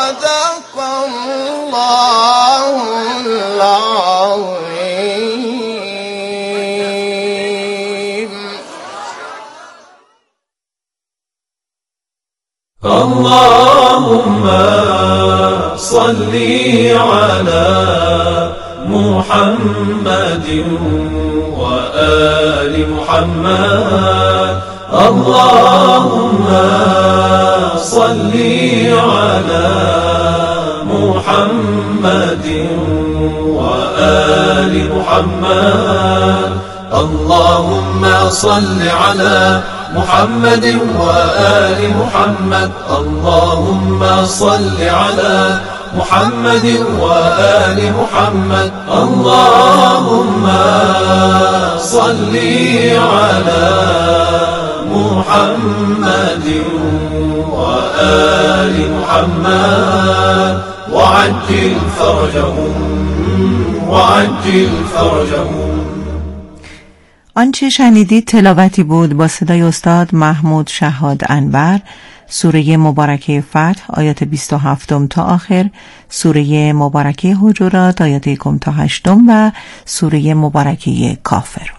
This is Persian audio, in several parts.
صدق الله العظيم. اللهم صل على محمد وآل محمد. اللهم صل على محمد وآل محمد. اللهم صل على محمد وآل محمد. اللهم صل على محمد وآل محمد. اللهم صل على محمد وآل محمد وعجل فرجهم وعجل فرجهم. آنچه شنیدید تلاوتی بود با صدای استاد محمود شهاد انور، سوره مبارکه فتح آیات 27 تا آخر، سوره مبارکه حجرات آیات 1 تا 8 و سوره مبارکه کافرون.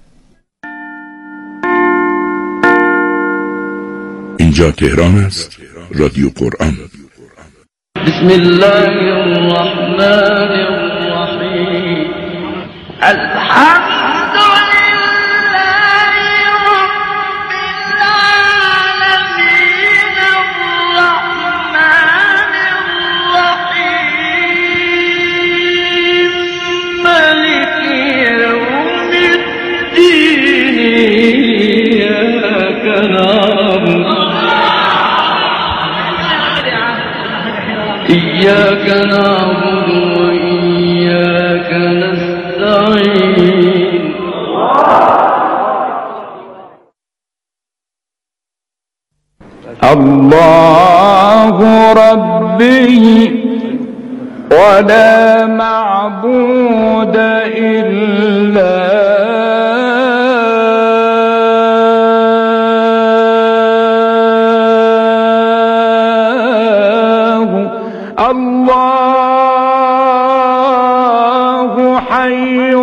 اینجا تهران است، رادیو قرآن. بسم الله الرحمن الرحیم. الحمد إياك نعبد وإياك نستعين. الله ربي ولا معبود إلا الله حي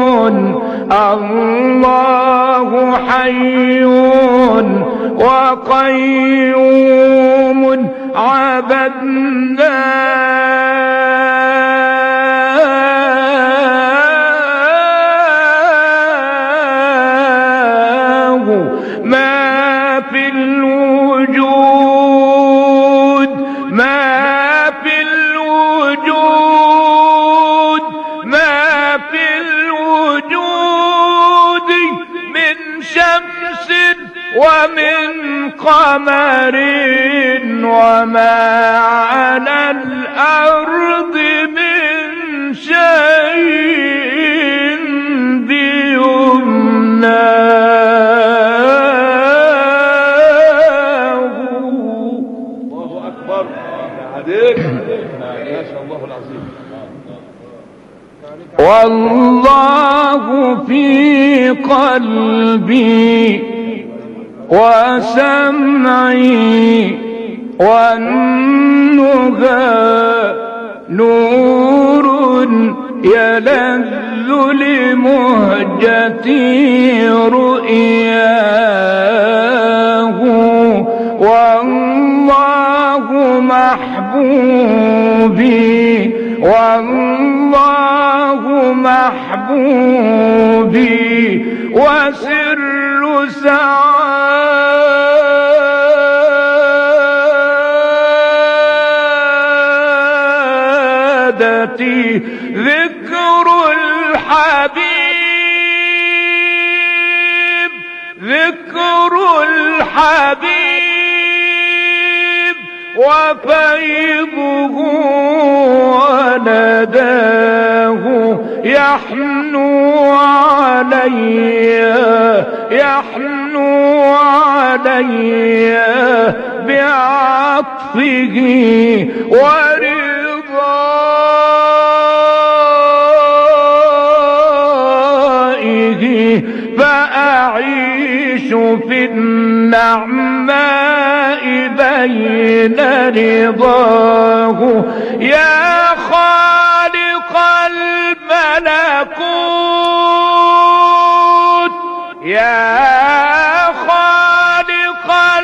الله حي وقيوم عبدناه ما في الوجود من شمس ومن قمر وما على الأرض من شيء بيمناه. الله أكبر. ما شاء الله العظيم. والله في قلبي وسمعي والنهى نور يلذ لمهجتي رؤياه. والله محبوبي والله محبوبي وسر سعادتي ذكر الحبيب ذكر الحبيب وفيضه ونداه يحنو علي بعطفه ورضائه فأعيش في النعماء بين رضاه يا خالق الملكوت يا خالق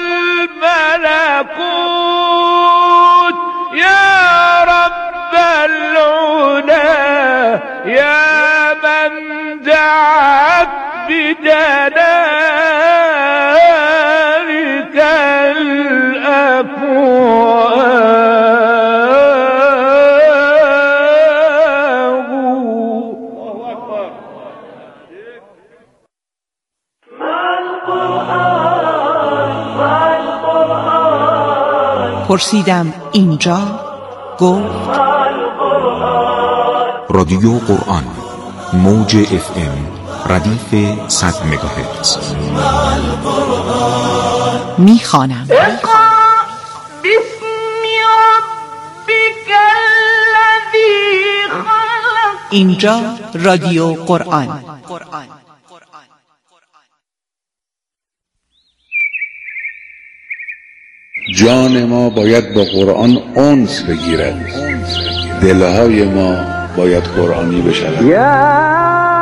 الملكوت يا رب العلا يا من دعت بدلالك الأفواه. پرسیدم اینجا، گفت رادیو قرآن، موج FM، ردیف 100 مگاهرتز. میخوانم. اقرأ باسم ربک الذی خلق. اینجا رادیو قرآن. جان ما باید با قرآن انس بگیرد، دلهای ما باید قرآنی بشود.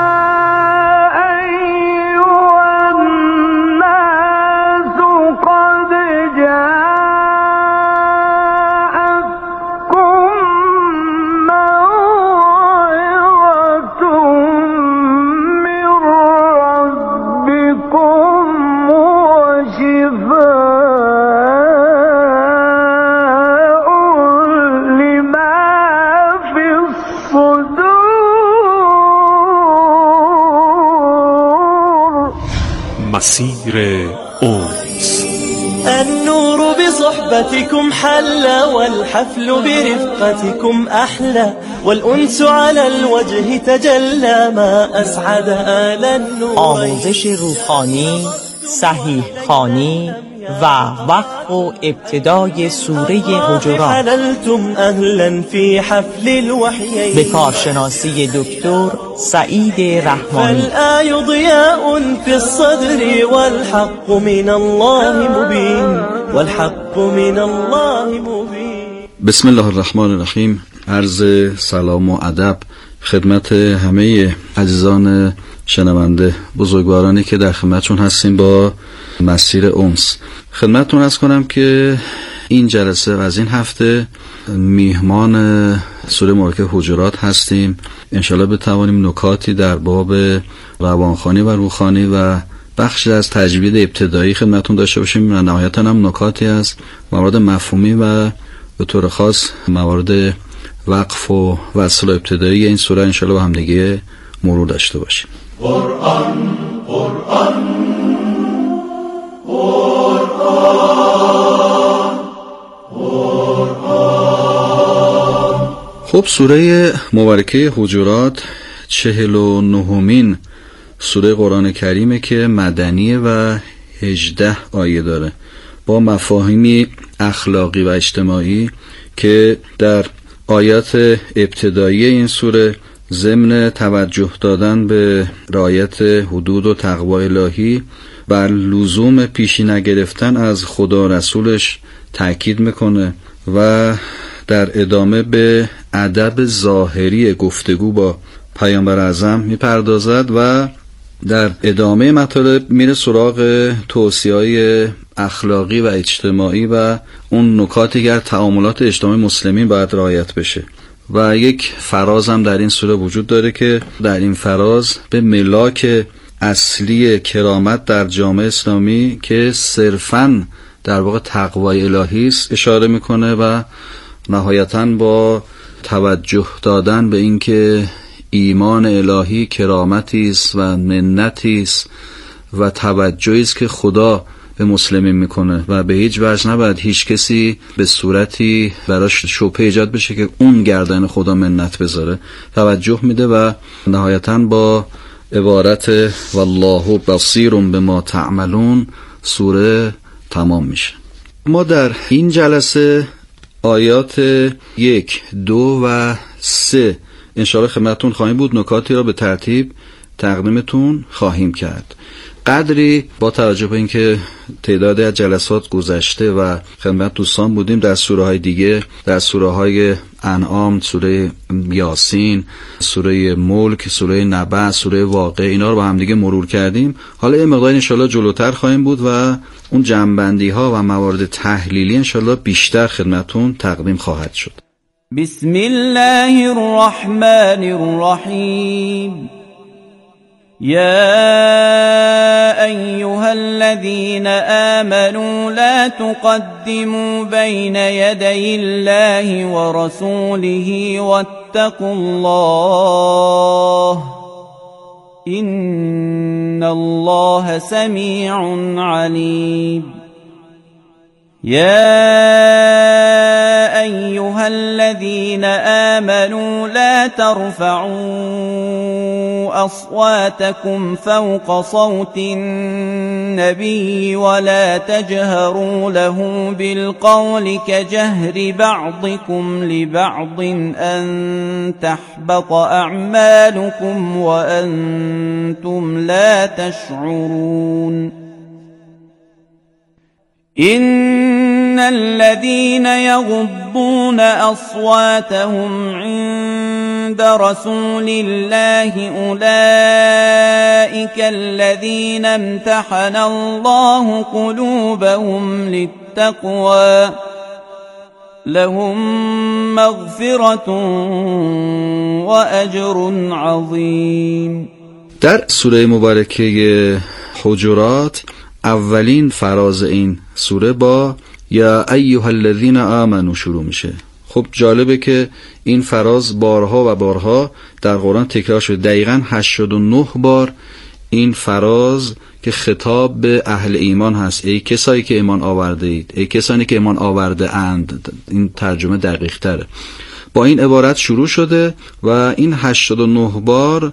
مسیر أنس. النور بصحبتكم حلى والحفل برفقتكم أحلى والأنس على الوجه تجلى ما أسعد آل النور. آموزش روحانی، صحیح خوانی و وقف و ابتدای سوره حجرات. حللتم أهلا في حفل الوحيين. به کارشناسی دکتر سعید رحمانی. فالآي ضياء في الصدر والحق من الله مبين والحق من الله مبين. بسم الله الرحمن الرحیم. عرض سلام و ادب خدمت همه عزیزان شنونده، بزرگوارانی که در خدمتشون هستیم با مسیر انس. خدمتتون عرض کنم که این جلسه و از این هفته میهمان سوره مبارکه حجرات هستیم. انشالله بتوانیم نکاتی در باب روانخوانی و روحانی و بخشی از تجوید ابتدایی خدمتتون داشته باشیم و نهایتاً هم نکاتی از موارد مفهومی و به طور خاص موارد وقف و وصل ابتدایی این سوره انشالله با هم دیگه مرور داشته باشیم. قرآن قرآن خب سوره مبارکه حجرات 49مین سوره قرآن کریمه که مدنیه و 18 آیه داره با مفاهیمی اخلاقی و اجتماعی که در آیات ابتدایی این سوره ضمن توجه دادن به رعایت حدود و تقوی الهی بر لزوم پیشی نگرفتن از خدا رسولش تأکید میکنه و در ادامه به ادب ظاهری گفتگو با پیامبر اعظم میپردازد و در ادامه مطالب میره سراغ توصیه‌های اخلاقی و اجتماعی و اون نکاتی که در تعاملات اجتماعی مسلمین باید رعایت بشه و یک فراز هم در این سوره وجود داره که در این فراز به ملاک اصلی کرامت در جامعه اسلامی که صرفاً در واقع تقوای الهی است اشاره میکنه و نهایتاً با توجه دادن به اینکه ایمان الهی کرامتی است و منتی است و توجهی است که خدا به مسلمین میکنه و به هیچ وجه نباید هیچ کسی به صورتی براش شبهه ایجاد بشه که اون گردن خدا منت بذاره. توجه میده و نهایتاً با عبارت والله بصیر بما تعملون سوره تمام میشه. ما در این جلسه آیات 1, 2 و 3 انشاءالله خدمتتون خواهیم بود. نکاتی را به ترتیب تقدیمتون خواهیم کرد. قدری با توجه به اینکه تعدادی از جلسات گذشته و خدمت دوستان بودیم در سوره های دیگه، در سوره های انعام، سوره یاسین، سوره ملک، سوره نبأ، سوره واقعه، اینا رو با هم دیگه مرور کردیم. حالا یه مقدار انشالله جلوتر خواهیم بود و اون جنبندی ها و موارد تحلیلی انشالله بیشتر خدمتون تقدیم خواهد شد. بسم الله الرحمن الرحیم. يا أيها الذين آمنوا لا تقدموا بين يدي الله ورسوله واتقوا الله إن الله سميع عليم. يا أيها الذين آمنوا لا ترفعوا أصواتكم فوق صوت النبي ولا تجهروا له بالقول كجهر بعضكم لبعض أن تحبط أعمالكم وأنتم لا تشعرون. إن الذين يغضون أصواتهم عند رسول الله أولئك الذين امتحن الله قلوبهم للتقوى لهم مغفرة وأجر عظيم. در سوره مبارکه حجرات اولین فراز این سوره با یا ایها الذین آمنو شروع میشه. خب جالبه که این فراز بارها و بارها در قرآن تکرار شده. دقیقاً 89 بار این فراز که خطاب به اهل ایمان هست، ای کسایی که ایمان آورده اید، ای کسانی که ایمان آورده اند، این ترجمه دقیق تره، با این عبارت شروع شده و این 89 بار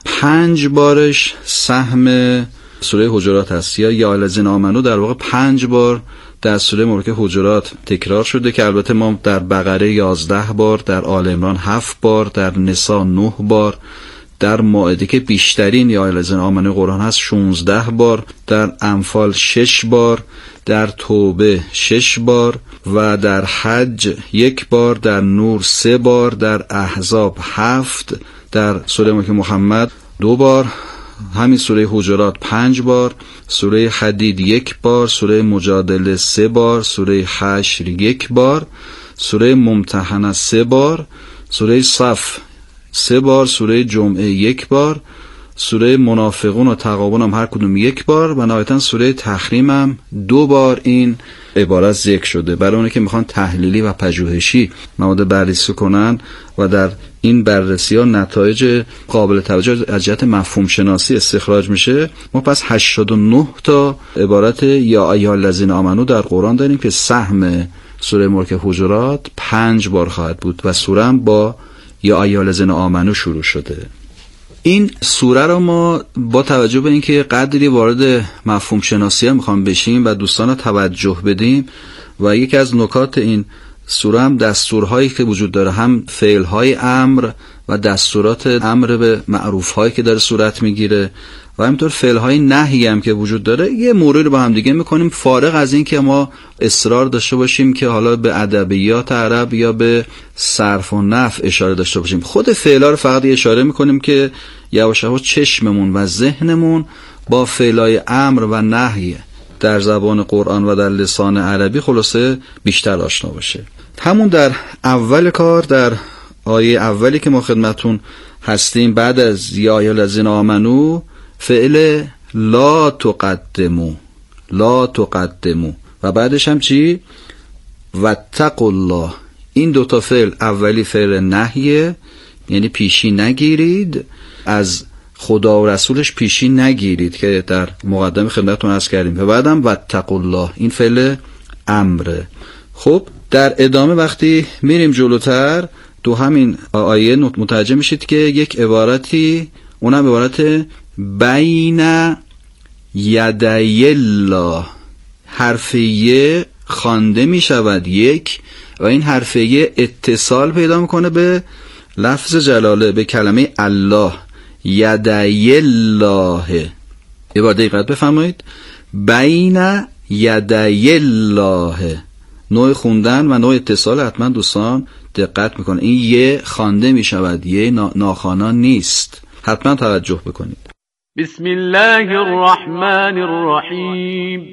5 بارش سهم سوره حجرات هست. یا الذین آمنو در واقع 5 بار در سوره مبارکه حجرات تکرار شده که البته ما در بقره 11 بار، در آل عمران 7 بار، در نساء 9 بار، در مائده که بیشترین یا الذین آمنو قرآن هست 16 بار، در انفال 6 بار، در توبه 6 بار و در حج 1 بار، در نور 3 بار، در احزاب 7، در سوره مبارکه محمد 2 بار، همین سوره حجرات 5 بار، سوره حدید 1 بار، سوره مجادله 3 بار، سوره حشر 1 بار، سوره ممتحنه 3 بار، سوره صف 3 بار، سوره جمعه 1 بار، سوره منافقون و تغابن هم هر کدوم 1 بار و نهایتا سوره تحریم هم 2 بار این عبارت ذکر شده. برای اونه که میخوان تحلیلی و پژوهشی مواد بررسی کنن و در این بررسی ها نتایج قابل توجه از جهت مفهوم شناسی استخراج میشه، ما پس 89 تا عبارت یا ایها الذین آمنو در قرآن داریم که سهم سوره مبارکه حجرات 5 بار خواهد بود و سوره هم با یا ایها الذین آمنو شروع شده. این سوره رو ما با توجه به اینکه قدری وارد مفهوم شناسی هم میخوام بشیم و دوستان رو توجه بدیم و یکی از نکات این سوره هم دستورهایی که وجود داره، هم فعلهای امر و دستورات امر به معروفهایی که داره صورت میگیره و همینطور فعلهای نهی هم که وجود داره، یه موردی رو با هم دیگه میکنیم فارغ از این که ما اصرار داشته باشیم که حالا به ادبیات عرب یا به صرف و نحو اشاره داشته باشیم. خود فعلها رو فقط اشاره میکنیم که یواش یواش چشممون و ذهنمون با فعلهای امر و نهی در زبان قرآن و در لسان عربی خلاصه بیشتر آشنا باشه. همون در اول کار، در آیه اولی که ما خدمتون هستیم، بعد از یا ایها الذین آمنو فعل لا تقدمو و بعدش هم چی؟ واتقوا الله. این دوتا فعل، اولی فعل نهیه، یعنی پیشی نگیرید، از خدا و رسولش پیشی نگیرید که در مقدمه خدمتتون عرض کردیم، و بعدم واتقوا الله این فعل امره. خب در ادامه وقتی میریم جلوتر تو همین آیه متوجه میشید که یک عبارتی، اونم عبارت بین یدی الله، حرف ی خوانده میشود یک و این حرف ی اتصال پیدا میکنه به لفظ جلاله، به کلمه الله، یدی الله. یه بار دقت بفرمایید، بین یدی الله، نوع خوندن و نوع اتصال حتما دوستان دقت میکنه. این یه خوانده میشود، یه ناخوانا نیست، حتما توجه بکنید. بسم الله الرحمن الرحیم.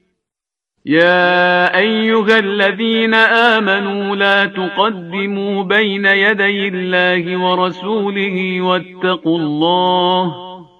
يا أيها الذين آمنوا لا تقدموا بين يدي الله ورسوله واتقوا الله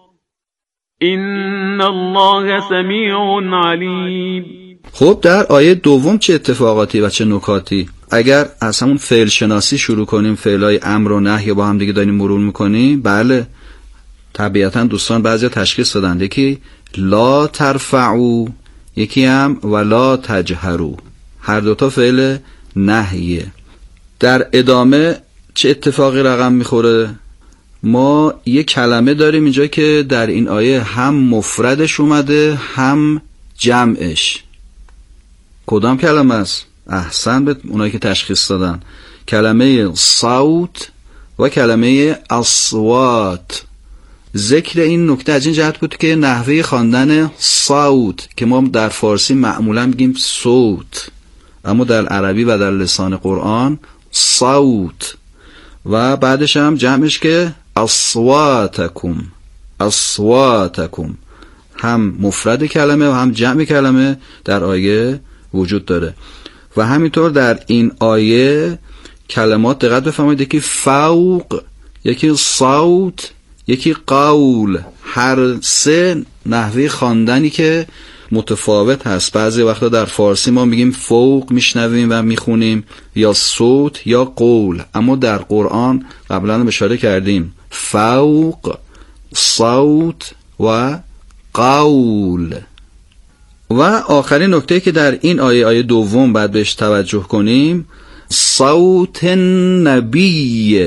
إن الله سميع عليم. خب در آیه دوم چه اتفاقاتی و چه نکاتی؟ اگر از همون فعل شناسی شروع کنیم، فعلای امر و نهی با هم دیگه داریم مرور میکنیم، بله طبیعتا دوستان بعضی تشخیص دادن، یکی لا ترفعو، یکی هم ولا تجهرو، هر دوتا فعل نهیه. در ادامه چه اتفاقی رقم میخوره؟ ما یک کلمه داریم اینجا که در این آیه هم مفردش اومده هم جمعش. کدام کلمه است؟ احسن به اونایی که تشخیص دادن، کلمه صوت و کلمه اصوات. ذکر این نکته از این جهت بود که نحوه خواندن صوت که ما در فارسی معمولا میگیم صوت، اما در عربی و در لسان قرآن صوت، و بعدش هم جمعش که اصواتکم، اصواتکم، هم مفرد کلمه و هم جمع کلمه در آیه وجود داره. و همینطور در این آیه کلمات دقت بفرمایید، یکی فوق، یکی صوت، یکی قول، هر سه نحوه خواندنی که متفاوت هست. بعضی وقتا در فارسی ما میگیم فوق میشنویم و میخونیم، یا صوت یا قول، اما در قرآن قبلا اشاره کردیم فوق، صوت و قول. و آخرین نکته که در این آیه دوم باید بهش توجه کنیم، صوت نبی،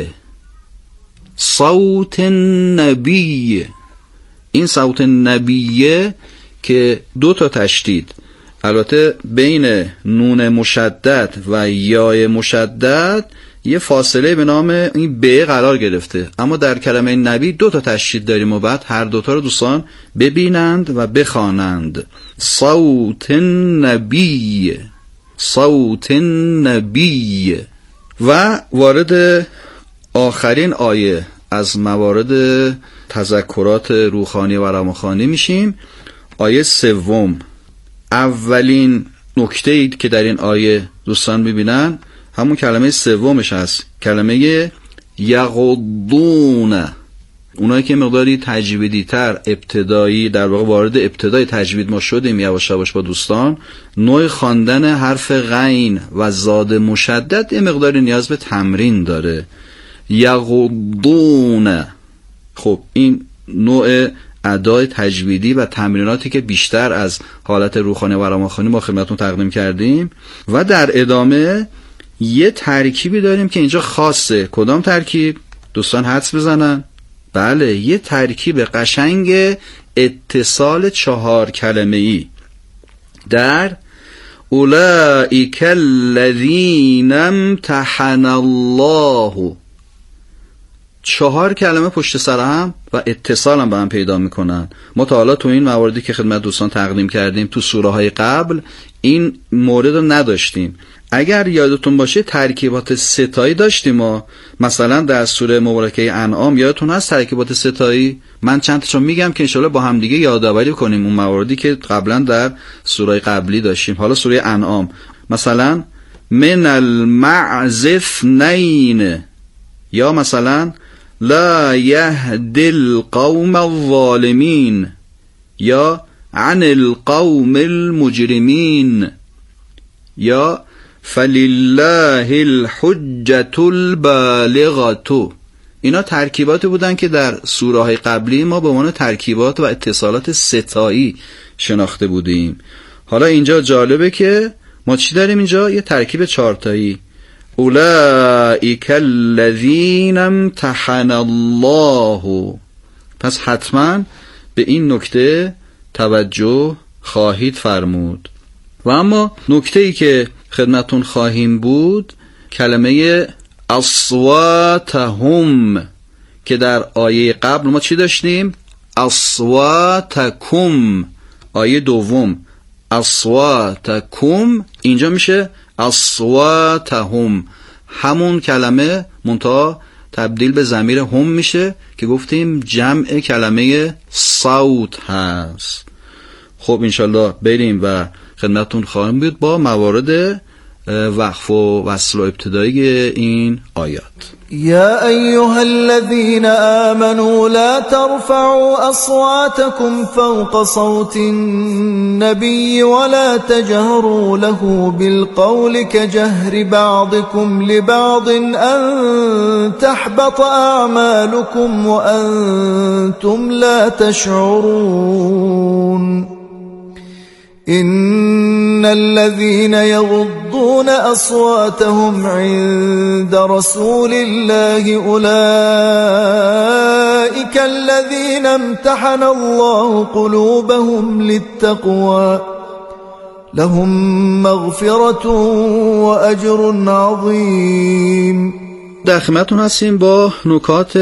صوت نبی. این صوت نبیه که دو تا تشدید، البته بین نون مشدد و یای مشدد یه فاصله به نام این ب قرار گرفته، اما در کلمه نبی دو تا تشدید داریم و بعد هر دوتا رو دوستان ببینند و بخوانند. صوت نبی، صوت نبی. و وارد آخرین آیه از موارد تذکرات روحانی و روانخوانی میشیم. آیه سوم، اولین نکته‌ای که در این آیه دوستان میبینن همون کلمه سومش هست، کلمه یغضون. اونایی که مقداری تجویدی تر، ابتدایی، در واقع وارد ابتدای تجوید ما شدیم یواش یواش با دوستان، نوع خواندن حرف غین و زاد مشدد یه مقداری نیاز به تمرین داره. یغضون. خب این نوع ادای تجویدی و تمریناتی که بیشتر از حالت روحانی و روانخوانی ما خدمتتون تقدیم کردیم. و در ادامه یه ترکیبی داریم که اینجا خاصه. کدام ترکیب؟ دوستان حدس بزنن. بله، یه ترکیب قشنگ اتصال 4 کلمه‌ای در اولئک الذین امتحن الله. 4 کلمه پشت سر هم و اتصال هم به هم پیدا میکنن. ما تا حالا تو این مواردی که خدمت دوستان تقدیم کردیم تو سوره های قبل این مورد رو نداشتیم. اگر یادتون باشه ترکیبات ستایی داشتیم ما، مثلا در سوره مبارکه انعام یادتون هست ترکیبات ستایی؟ من چند تاشو میگم که انشالله با هم دیگه یادآوری کنیم اون مواردی که قبلا در سوره قبلی داشتیم. حالا سوره انعام مثلا من المعز اثنین، یا مثلا لا یهدی القوم الظالمین، یا عن القوم المجرمین، یا فلله الحجة البالغة. اینا ترکیباتی بودن که در سوره های قبلی ما به عنوان ترکیبات و اتصالات ستایی شناخته بودیم. حالا اینجا جالبه که ما چی داریم اینجا؟ یه ترکیب 4 تایی. اولئک الذین امتحن الله. پس حتما به این نکته توجه خواهید فرمود. و اما نکته‌ای که خدمتون خواهیم بود کلمه اصواتهم که در آیه قبل ما چی داشتیم؟ اصواتکم. آیه دوم اصواتکم، اینجا میشه اصواتهم، همون کلمه منتها تبدیل به ضمیر هم میشه که گفتیم جمع کلمه صوت هست. خب انشالله بریم و خدمتتون خواهیم بود با موارد وقف و وصل و ابتدایی این آیات. يا أيها الذين آمنوا لا ترفعوا أصواتكم فوق صوت النبي ولا تجهروا له بالقول كجهر بعضكم لبعض أن تحبط أعمالكم وأنتم لا تشعرون إن الذين يغضون أصواتهم عند رسول الله أولئك الذين امتحن الله قلوبهم للتقوى لهم مغفرة وأجر عظيم. در خدمتتون هستیم با نکات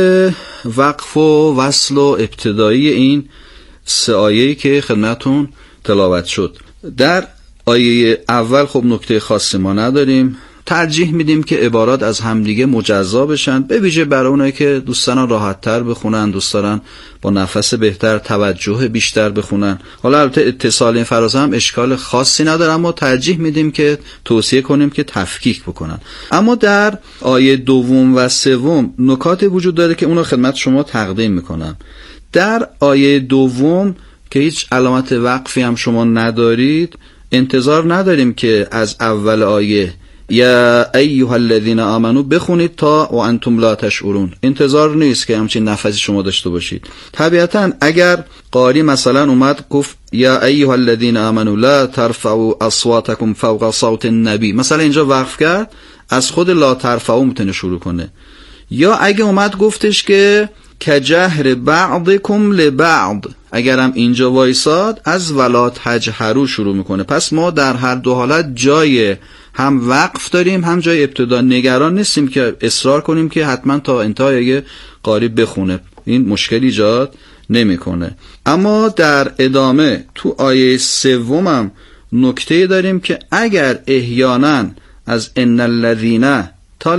وقف و وصل و ابتدایی این سه آیه‌ای که خدمتتون تلاوت شد. در آیه اول خب نکته خاصی ما نداریم، ترجیح میدیم که عبارات از همدیگه مجزا بشن، به ویژه برای اونایی که دوست دارن راحت‌تر بخونن، دوست دارن با نفس بهتر، توجه بیشتر بخونن. حالا البته اتصال این فرازه هم اشکال خاصی نداره، اما ترجیح میدیم که توصیه کنیم که تفکیک بکنن. اما در آیه دوم و سوم نکاتی وجود داره که اونو خدمت شما تقدیم میکنم. در آیه دوم که هیچ علامت وقفی هم شما ندارید، انتظار نداریم که از اول آیه یا ایها الذین آمنو بخونید تا و انتم لا تشعرون. انتظار نیست که همچین نفسی شما داشته باشید. طبیعتا اگر قاری مثلا اومد گفت یا ایها الذین آمنو لا ترفعوا اصواتکم فوق صوت النبی، مثلا اینجا وقف کرد، از خود لا ترفعوا میتونه شروع کنه. یا اگه اومد گفتش که کجهر بعضکم لبعض، اگرم اینجا وایساد از ولا تجهروا شروع میکنه. پس ما در هر دو حالت جای هم وقف داریم هم جای ابتدا. نگران نیستیم که اصرار کنیم که حتما تا انتهای قاری بخونه، این مشکل ایجاد نمیکنه. اما در ادامه تو آیه سومم نکته داریم که اگر احیانا از ان الذین تا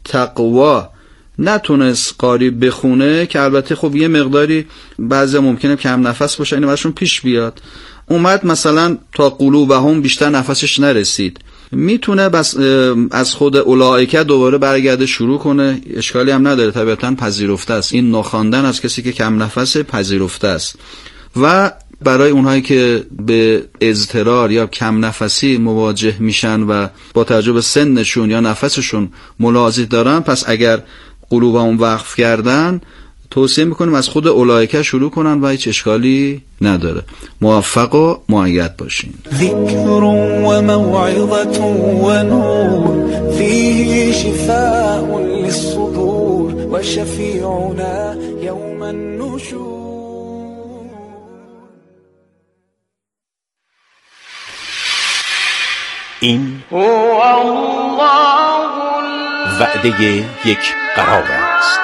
للتقوا نتونست قاری بخونه، که البته خب یه مقداری بعضی ممکنه کم نفس باشه، اینو براشون پیش بیاد، اومد مثلا تا قلوبهم بیشتر نفسش نرسید، میتونه بس از خود اولائکه دوباره برگرده شروع کنه، اشکالی هم نداره، طبیعتا پذیرفته است. این نخواندن از کسی که کم نفس پذیرفته است. و برای اونهایی که به اضطرار یا کم نفسی مواجه میشن و با توجه به سنشون یا نفسشون ملاحظه دارن، پس اگر قلوبهم وقف کردن، توصیه میکنیم از خود اولائکه شروع کنن و هیچ اشکالی نداره. موفق و مؤید باشین. ذکر و موعظة و نور فیه شفاء للصدور و شفیعنا یوم النشور. این وعده یک قرار است.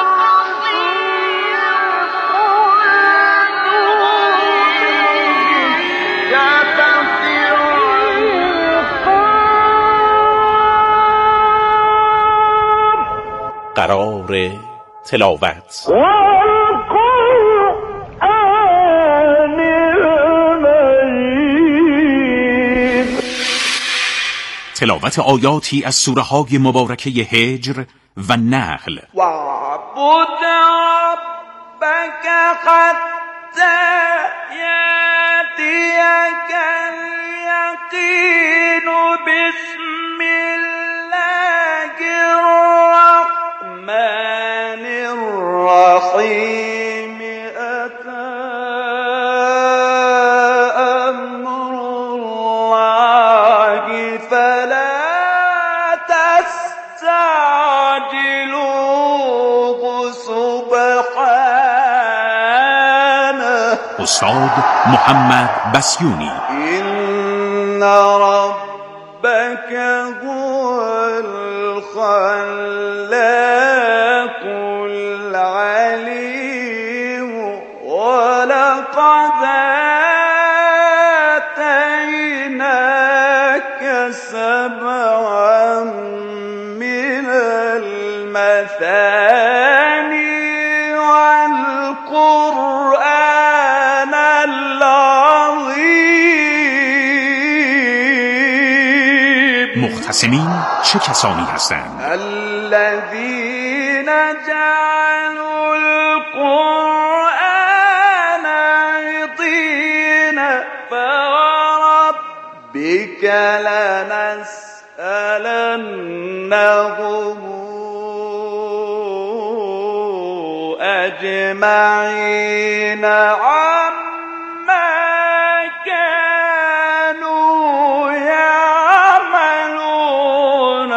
قرار تلاوت تلاوت آیاتی از سوره های مبارکه هجر و نحل. وَاعْبُدْ رَبَّكَ حَتَّى يَأْتِيَكَ الْيَقِينُ. بِسْمِ اللَّهِ الرَّحْمَنِ الرَّحِيمِ. استاد محمد بسیونی. إن ربك هو الخلاق العليم. مثاني والقرآن العظيم. مختصمین چه کسانی هستند؟ الذين جعلوا القرآن عضين فوربك لنسألنهم أجمعين عما كانوا يعملون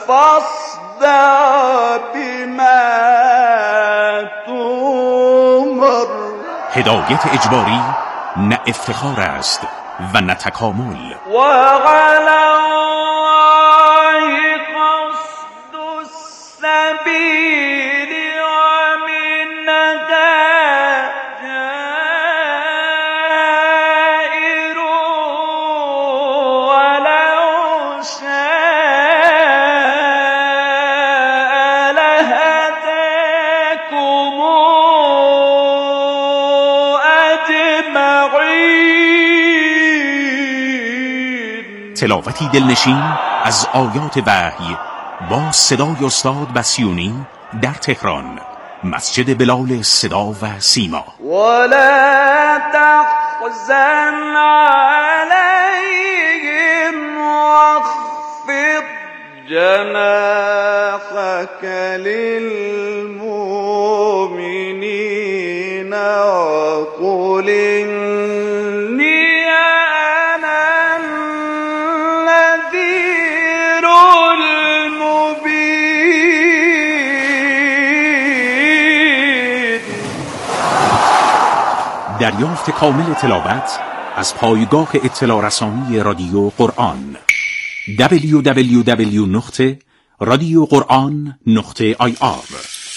فاصدع بما تؤمر. هدایت اجباری نه افتخار است و نه تکامل. وعلى الله قصد السبيل ومنها جائر ولو شاء لهداكم أجمعين. تلاوتی دلنشین از آیات وحی با صدای استاد بسیونی در تهران، مسجد بلال صدا و سیما. ولا تحزن عليهم واخفض جناحك للمؤمنين وقل إني أنا النذير المبين. دریافت کامل تلاوت از پایگاه اطلاع رسانی رادیو قرآن www.radioquran.ir.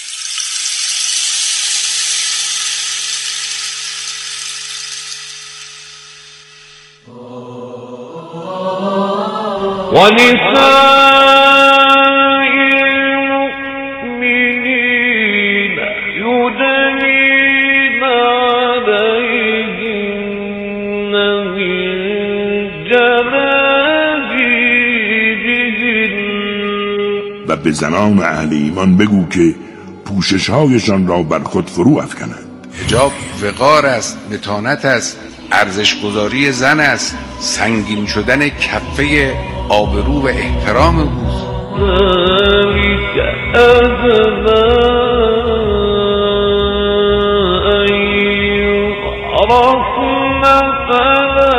ونساء المؤمنين يدنين عليهن من جلابيبهن. و به زنان اهل ایمان بگو که پوشش‌هایشان را بر خود فرو افکنند. حجاب وقار است، متانت است، ارزش‌گذاری زن است، سنگین شدن کفه آبرو و احترام اوست. ذلك أدنى أن يعرفن فلا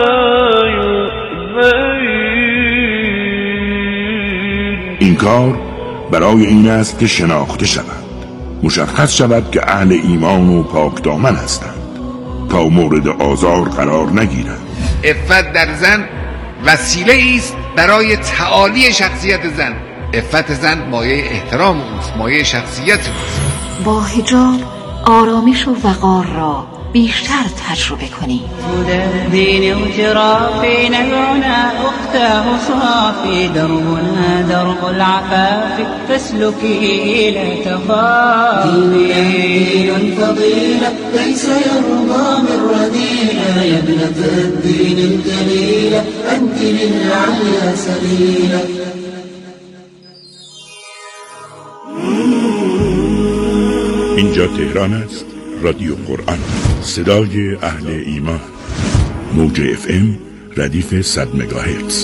يؤذين. این کار برای این است که شناخته شود، مشخص شود که اهل ایمان و پاک دامن هستند تا مورد آزار قرار نگیرند. عفت در زن وسیله است برای تعالی شخصیت زن. عفت زن مایه احترام اوست، مایه شخصیت اوست. با حجاب آرامش و وقار را بیشتر تجربه کنید. دين وترافي نبعنا أختاه صافي دربنا درب العفاف فاسلكي لا تخافي. دين فضيلة ليس يرضى من رذيلة يا ابنة الدين الجليلة أنت للعليا سبيلة. اینجا تهران است، رادیو قرآن، صدای اهل ایمان. موج FM ردیف 100 مگاهرتز.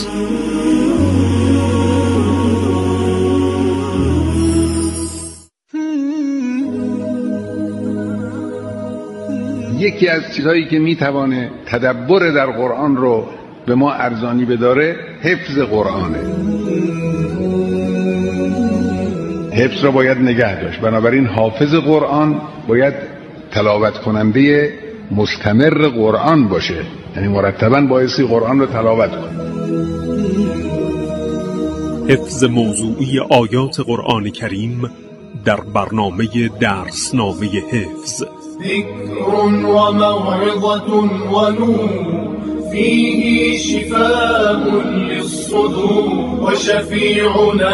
یکی از چیزهایی که میتوانه تدبر در قرآن رو به ما ارزانی بداره حفظ قرآنه. حفظ را باید نگه داشت. بنابراین حافظ قرآن باید تلاوت کننده مستمر قرآن باشه، یعنی مرتباً بایستی قرآن رو تلاوت کنه. حفظ موضوعی آیات قرآن کریم در برنامه درسنامه حفظ. ذکر و موعظة و نور فیه شفاء للصدور و شفیعنا